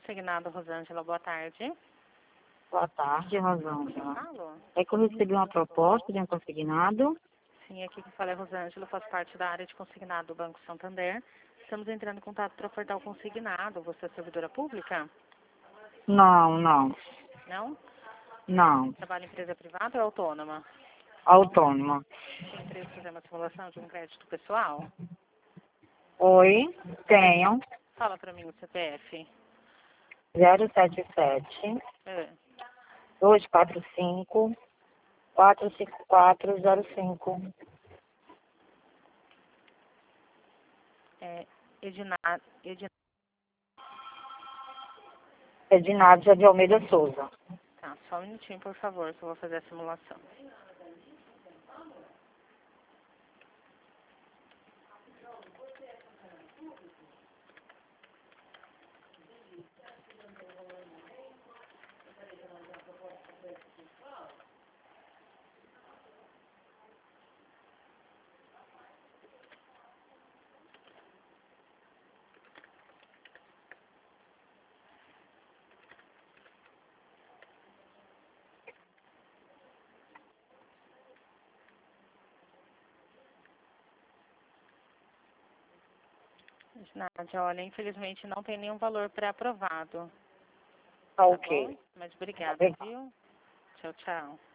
consignado, Rosângela. Boa tarde. Boa tarde, Rosângela. Alô? É que eu recebi uma proposta de um consignado. Sim, aqui que fala é Rosângela, eu faço parte da área de consignado do Banco Santander. Estamos entrando em contato para ofertar o consignado. Você é servidora pública? Não, não, Não? não. Trabalha em empresa privada ou autônoma? Autônoma. Tem interesse em fazer uma simulação de um crédito pessoal? Oi, tenho Fala para mim o CPF. 077 É. 245 45405. É Ednádia de Almeida Souza. Tá, só um minutinho, por favor, que eu vou fazer a simulação. Nádia, olha, infelizmente não tem nenhum valor pré-aprovado. Tá Tá ok. bom? Mas obrigada, viu? Tchau, tchau.